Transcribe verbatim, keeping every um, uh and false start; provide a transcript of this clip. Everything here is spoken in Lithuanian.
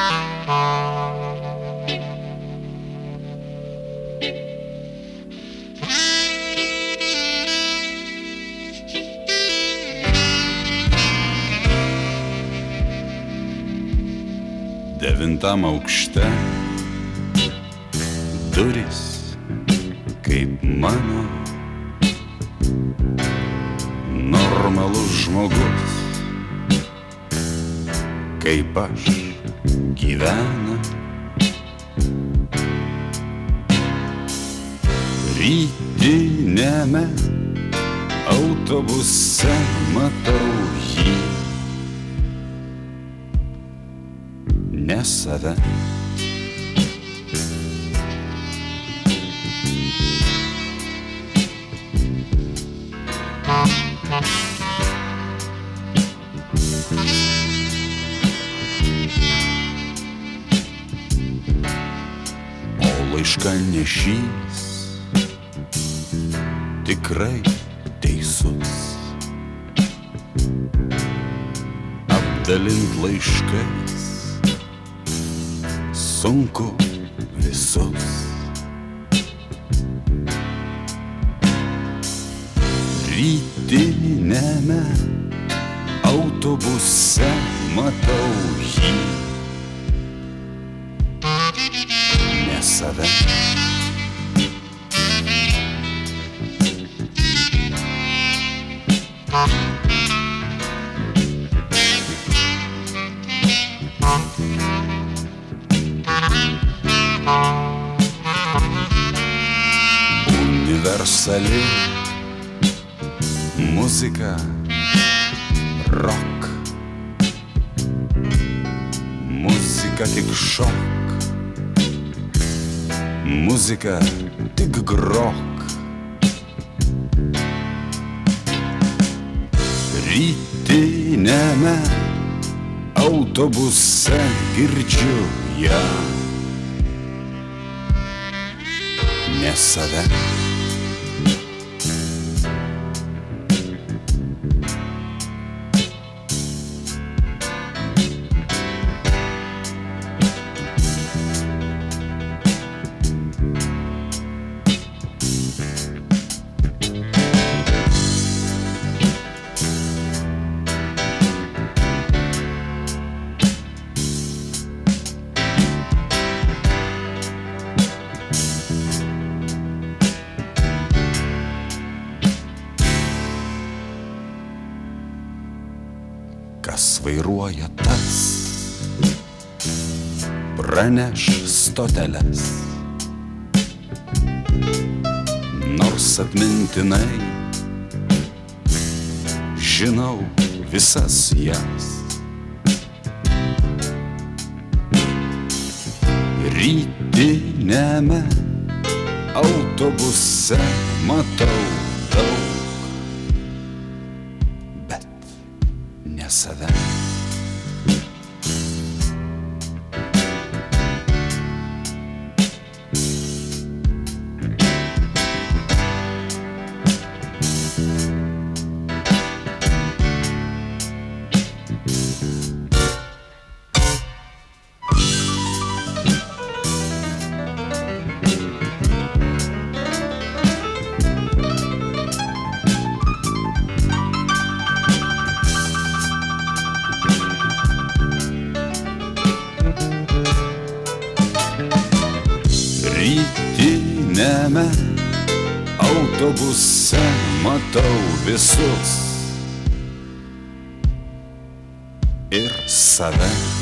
Devintam aukšte durys kaip mano normalus žmogus, kaip aš gyvena. Rytiniame autobuse matau jį, ne save. O laiškanešys tikrai teisus, apdalint laiškais sunku visus. Rytiniame autobuse matau jį, ne save. Universali muzika, rock, muzika tik šok, muzika tik grok. Rytiniame autobuse girdžiu ją, ne save. Kas vairuoja tas, praneš stoteles, nors atmintinai žinau visas jas. Rytiniame autobuse matau daug, bet ne save. Rytiniame autobuse matau visus ir save.